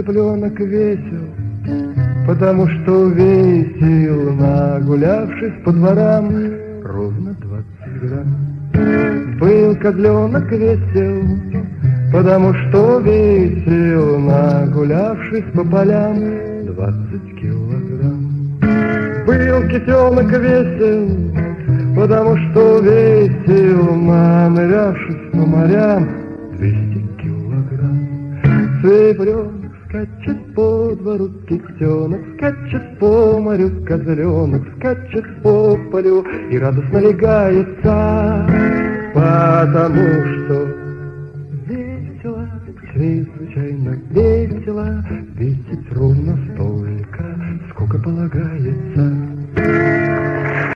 цыпленок весел, потому что весил, нагулявшись по дворам, ровно 20 грамм. Был козленок весел, потому что весил, нагулявшись по полям, 20 килограмм. Был китенок весел, потому что весил, нанырявшись по морям, 200 килограмм. Цыпленок скачет по двору, китенок скачет по морю, козленок скачет по полю и радостно легается, потому что весело, чрезвычайно весело, весит